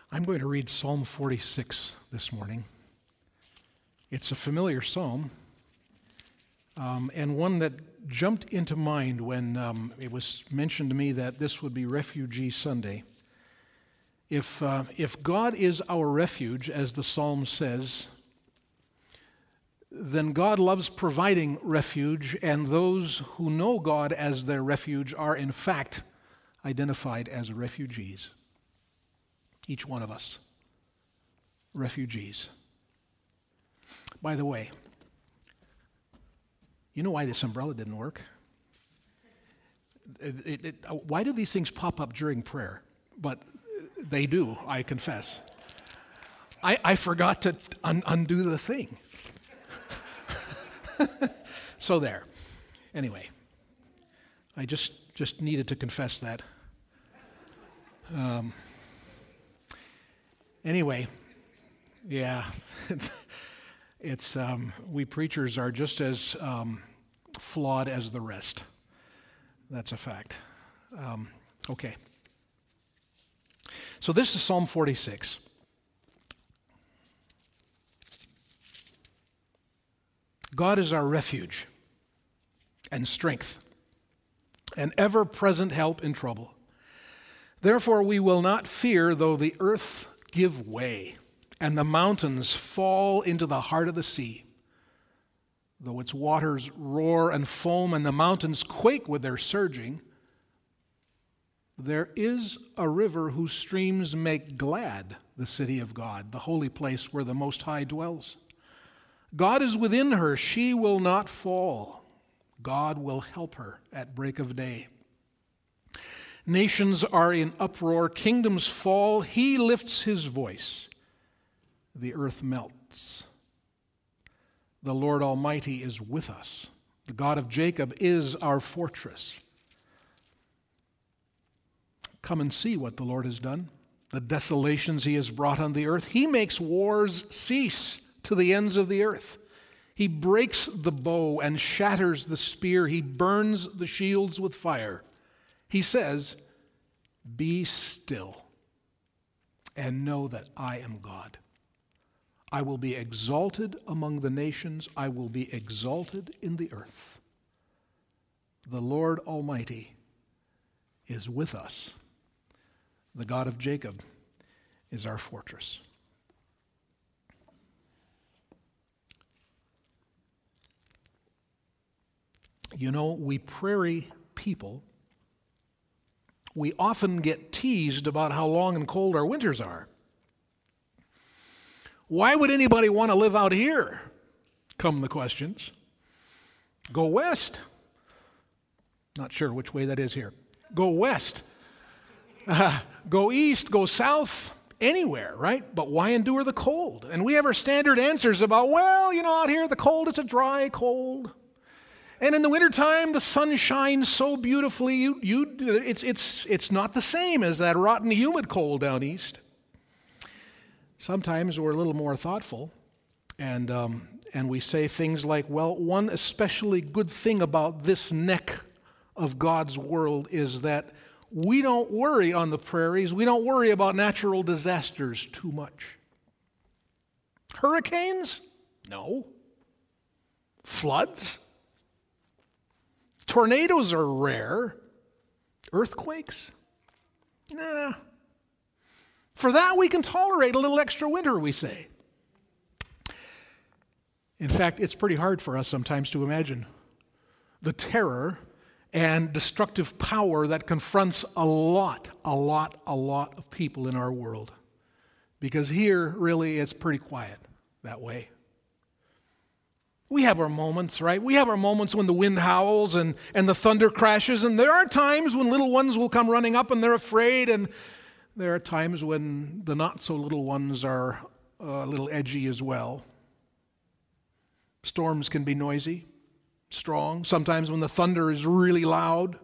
I'm going to read Psalm 46 this morning. It's a familiar psalm, and one that jumped into mind when it was mentioned to me that this would be Refugee Sunday. If God is our refuge, as the psalm says, then God loves providing refuge, and those who know God as their refuge are in fact identified as refugees. Each one of us, refugees. By the way, you know why this umbrella didn't work? Why do these things pop up during prayer? But they do, I confess. I forgot to undo the thing. So there. Anyway, I just needed to confess that. Anyway, yeah, it's we preachers are just as flawed as the rest. That's a fact. Okay. So this is Psalm 46. God is our refuge and strength, an ever-present help in trouble. Therefore we will not fear though the earth give way and the mountains fall into the heart of the sea. Though its waters roar and foam and the mountains quake with their surging, there is a river whose streams make glad the city of God, the holy place where the Most High dwells. God is within her, she will not fall. God will help her at break of day. Nations are in uproar, kingdoms fall, he lifts his voice. The earth melts. The Lord Almighty is with us. The God of Jacob is our fortress. Come and see what the Lord has done, the desolations he has brought on the earth. He makes wars cease to the ends of the earth. He breaks the bow and shatters the spear. He burns the shields with fire. He says, "Be still and know that I am God. I will be exalted among the nations. I will be exalted in the earth. The Lord Almighty is with us. The God of Jacob is our fortress." You know, we prairie people, we often get teased about how long and cold our winters are. Why would anybody want to live out here? Come the questions. Go west. Not sure which way that is here. Go west. Go east, go south, anywhere, right? But why endure the cold? And we have our standard answers about, well, you know, out here the cold, it's a dry cold. And in the wintertime, the sun shines so beautifully, it's not the same as that rotten, humid cold down east. Sometimes we're a little more thoughtful, and we say things like, well, one especially good thing about this neck of God's world is that we don't worry on the prairies, we don't worry about natural disasters too much. Hurricanes? No. Floods? Tornadoes are rare. Earthquakes? Nah. For that, we can tolerate a little extra winter, we say. In fact, it's pretty hard for us sometimes to imagine the terror and destructive power that confronts a lot of people in our world. Because here, really, it's pretty quiet that way. We have our moments, right? We have our moments when the wind howls and the thunder crashes, and there are times when little ones will come running up and they're afraid, and there are times when the not-so-little ones are a little edgy as well. Storms can be noisy, strong, sometimes when the thunder is really loud.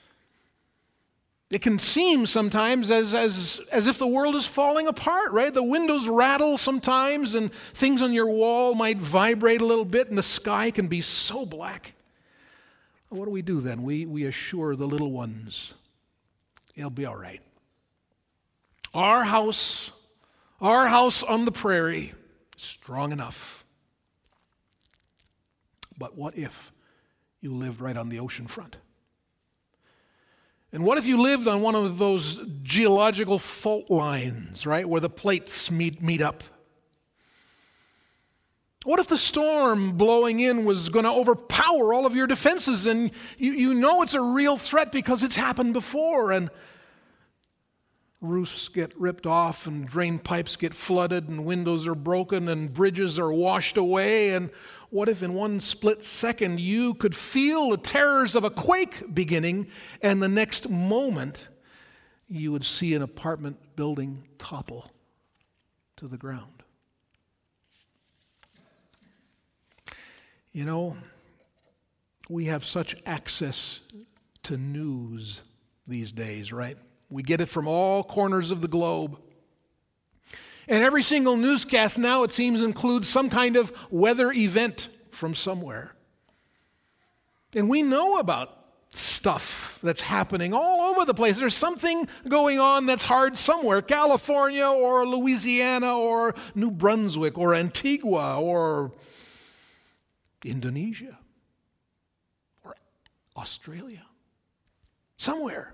It can seem sometimes as if the world is falling apart, right? The windows rattle sometimes, and things on your wall might vibrate a little bit, and the sky can be so black. What do we do then? We assure the little ones, it'll be all right. Our house Our house on the prairie is strong enough. But what if you lived right on the ocean front? And what if you lived on one of those geological fault lines, right, where the plates meet up? What if the storm blowing in was going to overpower all of your defenses, and you know it's a real threat because it's happened before, and roofs get ripped off, and drain pipes get flooded, and windows are broken, and bridges are washed away, and what if in one split second you could feel the terrors of a quake beginning, and the next moment you would see an apartment building topple to the ground? You know, we have such access to news these days, right? We get it from all corners of the globe. And every single newscast now, it seems, includes some kind of weather event from somewhere. And we know about stuff that's happening all over the place. There's something going on that's hard somewhere. California or Louisiana or New Brunswick or Antigua or Indonesia or Australia. Somewhere.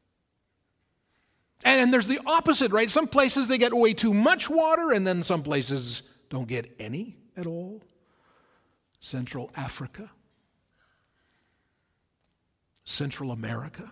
And there's the opposite, right? Some places they get way too much water, and then some places don't get any at all. Central Africa, Central America.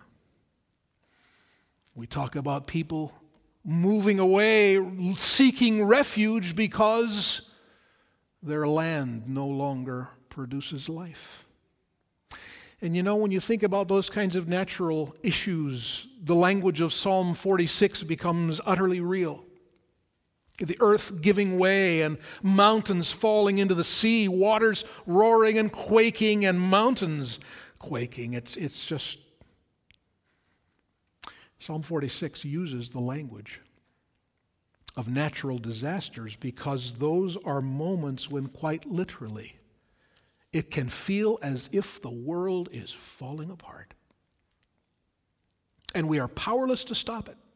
We talk about people moving away, seeking refuge because their land no longer produces life. And you know, when you think about those kinds of natural issues, the language of Psalm 46 becomes utterly real. The earth giving way and mountains falling into the sea, waters roaring and quaking and mountains quaking. It's just, Psalm 46 uses the language of natural disasters because those are moments when quite literally it can feel as if the world is falling apart. And we are powerless to stop it.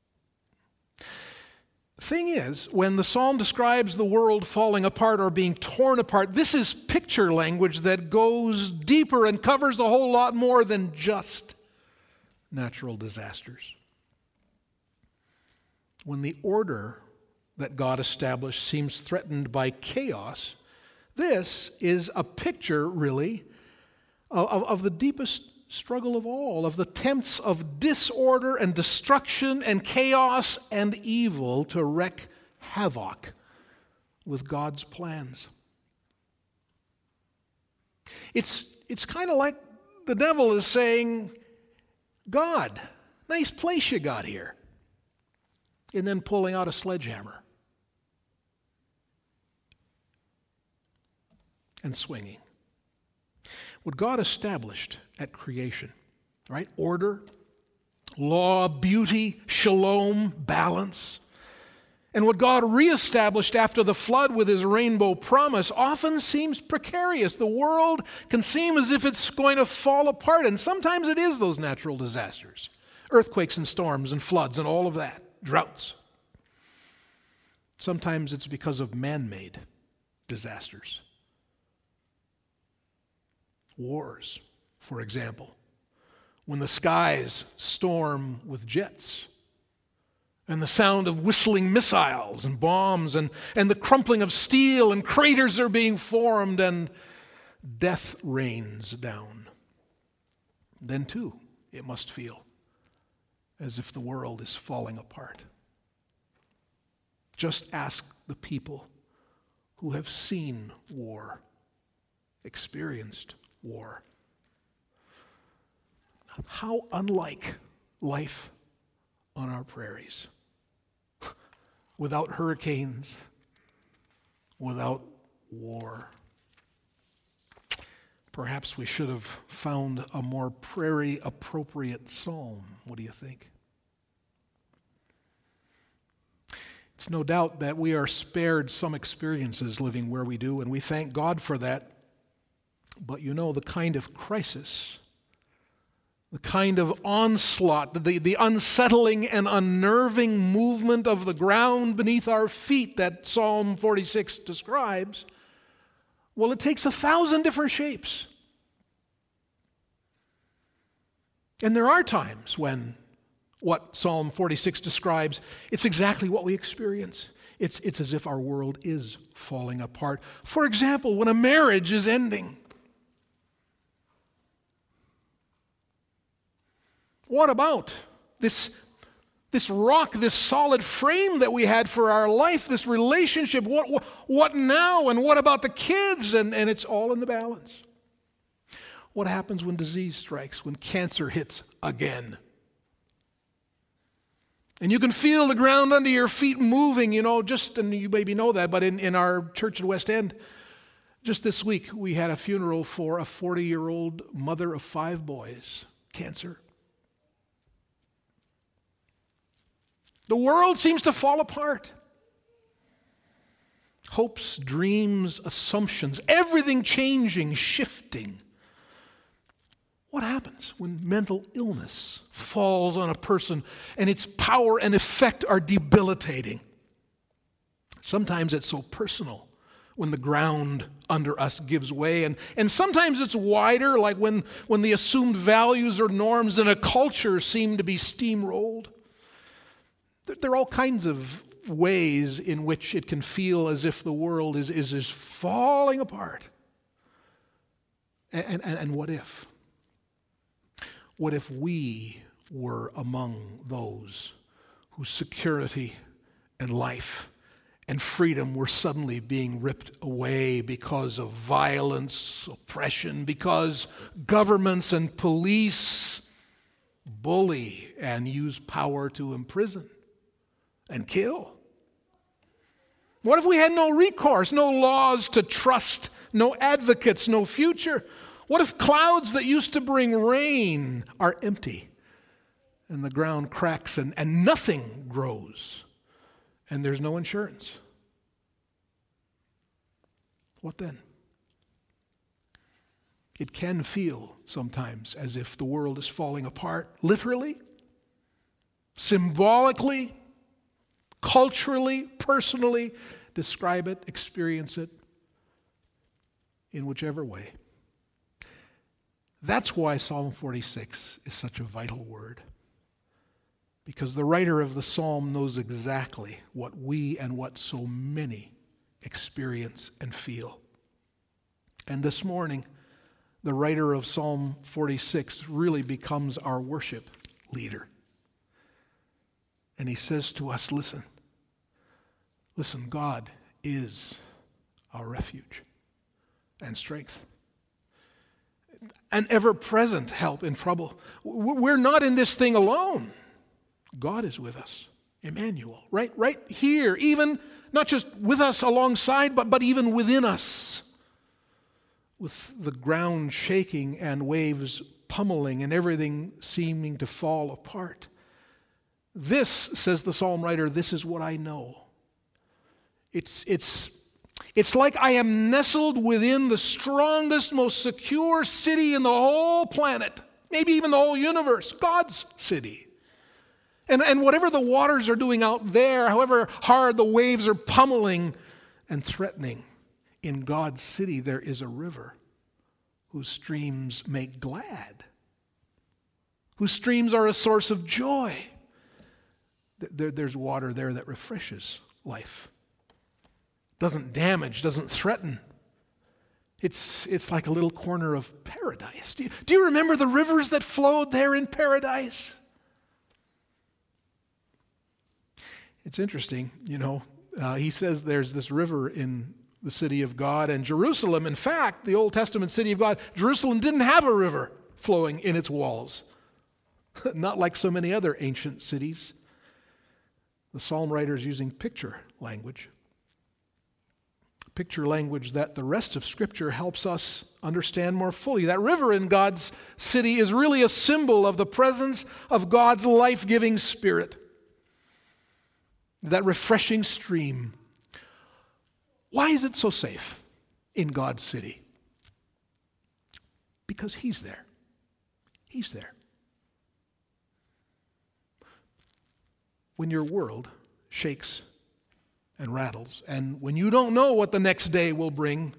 Thing is, when the psalm describes the world falling apart or being torn apart, this is picture language that goes deeper and covers a whole lot more than just natural disasters. When the order that God established seems threatened by chaos, this is a picture, really, of the deepest struggle of all, of the attempts of disorder and destruction and chaos and evil to wreak havoc with God's plans. It's kind of like the devil is saying, God, nice place you got here, and then pulling out a sledgehammer and swinging. What God established at creation, right? Order, law, beauty, shalom, balance. And what God reestablished after the flood with his rainbow promise often seems precarious. The world can seem as if it's going to fall apart, and sometimes it is those natural disasters. Earthquakes and storms and floods and all of that, droughts. Sometimes it's because of man-made disasters. Wars, for example, when the skies storm with jets, and the sound of whistling missiles and bombs, and the crumpling of steel, and craters are being formed, and death rains down. Then, too, it must feel as if the world is falling apart. Just ask the people who have seen war, experienced war. How unlike life on our prairies. Without hurricanes, without war. Perhaps we should have found a more prairie-appropriate psalm. What do you think? It's no doubt that we are spared some experiences living where we do, and we thank God for that. But you know, the kind of crisis the kind of onslaught, the unsettling and unnerving movement of the ground beneath our feet that Psalm 46 describes, well, it takes 1,000 different shapes. And there are times when what Psalm 46 describes, it's exactly what we experience. It's as if our world is falling apart. For example, when a marriage is ending. What about this rock, this solid frame that we had for our life, this relationship? What now? And what about the kids? And it's all in the balance. What happens when disease strikes, when cancer hits again? And you can feel the ground under your feet moving, and you maybe know that, but in our church at West End, just this week, we had a funeral for a 40-year-old mother of 5 boys, cancer. The world seems to fall apart. Hopes, dreams, assumptions, everything changing, shifting. What happens when mental illness falls on a person and its power and effect are debilitating? Sometimes it's so personal when the ground under us gives way, and sometimes it's wider, like when the assumed values or norms in a culture seem to be steamrolled. There are all kinds of ways in which it can feel as if the world is falling apart. And what if? What if we were among those whose security and life and freedom were suddenly being ripped away because of violence, oppression, because governments and police bully and use power to imprison and kill? What if we had no recourse, no laws to trust, no advocates, no future? What if clouds that used to bring rain are empty and the ground cracks and nothing grows and there's no insurance? What then? It can feel sometimes as if the world is falling apart, literally, symbolically, culturally, personally. Describe it, experience it in whichever way. That's why Psalm 46 is such a vital word. Because the writer of the psalm knows exactly what we and what so many experience and feel. And this morning, the writer of Psalm 46 really becomes our worship leader. And he says to us, listen, God is our refuge and strength, an ever-present help in trouble. We're not in this thing alone. God is with us, Emmanuel, right here, even not just with us alongside, but even within us, with the ground shaking and waves pummeling and everything seeming to fall apart. This, says the psalm writer, this is what I know. It's like I am nestled within the strongest, most secure city in the whole planet, maybe even the whole universe, God's city. And whatever the waters are doing out there, however hard the waves are pummeling and threatening, in God's city there is a river whose streams make glad, whose streams are a source of joy. There's water there that refreshes life, doesn't damage, doesn't threaten. It's like a little corner of paradise. Do you remember the rivers that flowed there in paradise? It's interesting, he says there's this river in the city of God and Jerusalem. In fact, the Old Testament city of God, Jerusalem didn't have a river flowing in its walls, not like so many other ancient cities. The psalm writer is using picture language that the rest of Scripture helps us understand more fully. That river in God's city is really a symbol of the presence of God's life-giving Spirit. That refreshing stream. Why is it so safe in God's city? Because He's there. He's there. when your world shakes and rattles, and when you don't know what the next day will bring,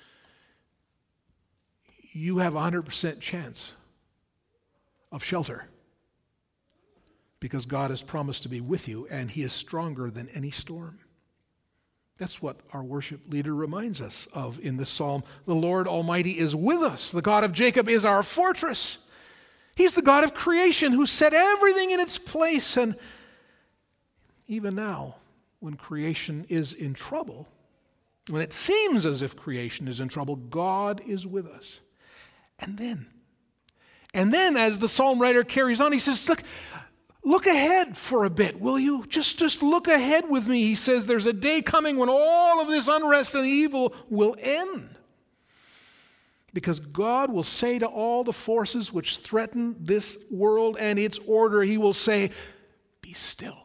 you have a 100% chance of shelter because God has promised to be with you, and He is stronger than any storm. That's what our worship leader reminds us of in this psalm. The Lord Almighty is with us. The God of Jacob is our fortress. He's the God of creation who set everything in its place. And even now, when creation is in trouble, when it seems as if creation is in trouble, God is with us. And then as the psalm writer carries on, he says, Look ahead for a bit, will you? Just look ahead with me. He says there's a day coming when all of this unrest and evil will end. Because God will say to all the forces which threaten this world and its order, He will say, be still.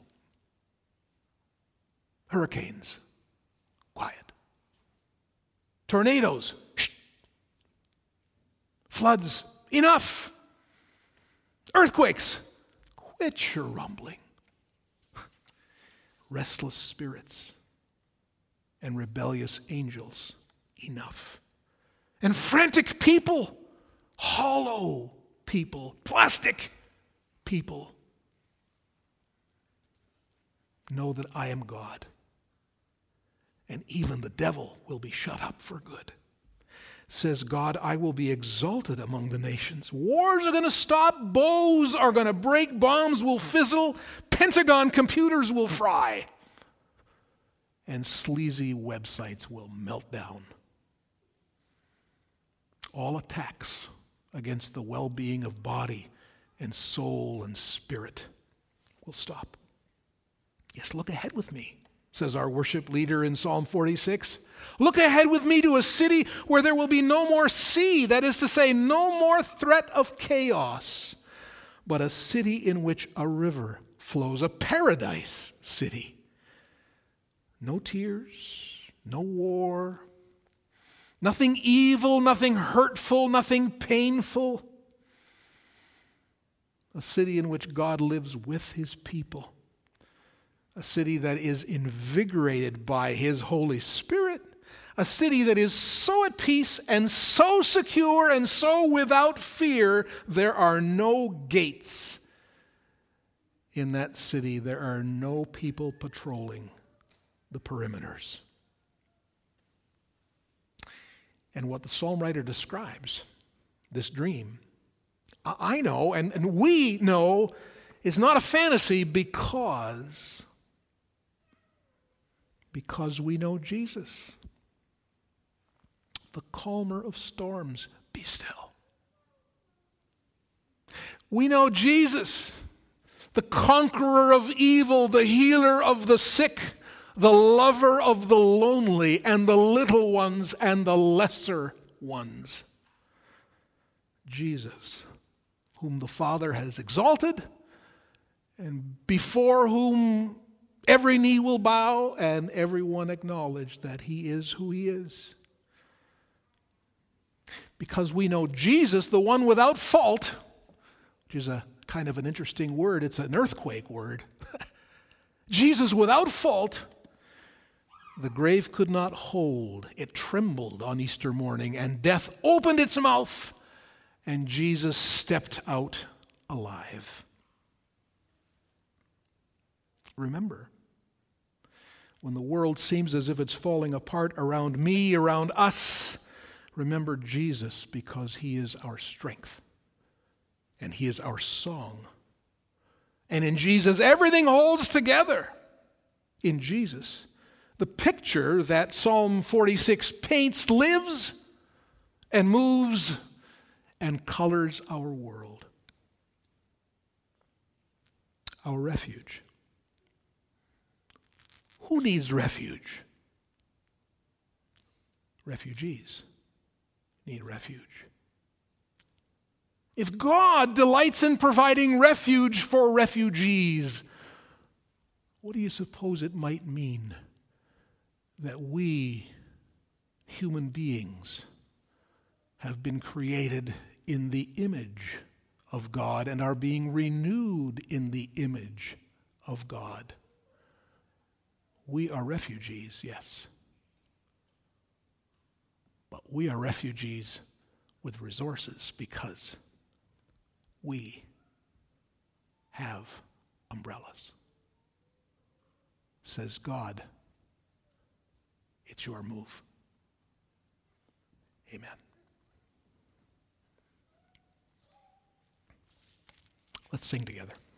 Hurricanes, quiet. Tornadoes, shh. Floods, enough. Earthquakes, quit your rumbling. Restless spirits and rebellious angels, enough. And frantic people, hollow people, plastic people, know that I am God. And even the devil will be shut up for good. Says God, I will be exalted among the nations. Wars are going to stop. Bows are going to break. Bombs will fizzle. Pentagon computers will fry. And sleazy websites will melt down. All attacks against the well-being of body and soul and spirit will stop. Yes, look ahead with me, says our worship leader in Psalm 46. Look ahead with me to a city where there will be no more sea, that is to say, no more threat of chaos, but a city in which a river flows, a paradise city. No tears, no war, nothing evil, nothing hurtful, nothing painful. A city in which God lives with His people. A city that is invigorated by His Holy Spirit. A city that is so at peace and so secure and so without fear, there are no gates. In that city, there are no people patrolling the perimeters. And what the psalm writer describes, this dream, I know, and we know, is not a fantasy because we know Jesus. The calmer of storms, be still. We know Jesus, the conqueror of evil, the healer of the sick, the lover of the lonely and the little ones and the lesser ones. Jesus, whom the Father has exalted and before whom every knee will bow and everyone acknowledge that He is who He is. Because we know Jesus, the one without fault, which is a kind of an interesting word. It's an earthquake word. Jesus without fault, the grave could not hold. It trembled on Easter morning, and death opened its mouth, and Jesus stepped out alive. Remember, when the world seems as if it's falling apart around me, around us, remember Jesus, because He is our strength and He is our song. And in Jesus, everything holds together. In Jesus, the picture that Psalm 46 paints lives and moves and colors our world. Our refuge. Who needs refuge? Refugees need refuge. If God delights in providing refuge for refugees, what do you suppose it might mean that we, human beings, have been created in the image of God and are being renewed in the image of God. We are refugees, yes. But we are refugees with resources because we have umbrellas. Says God, it's your move. Amen. Let's sing together.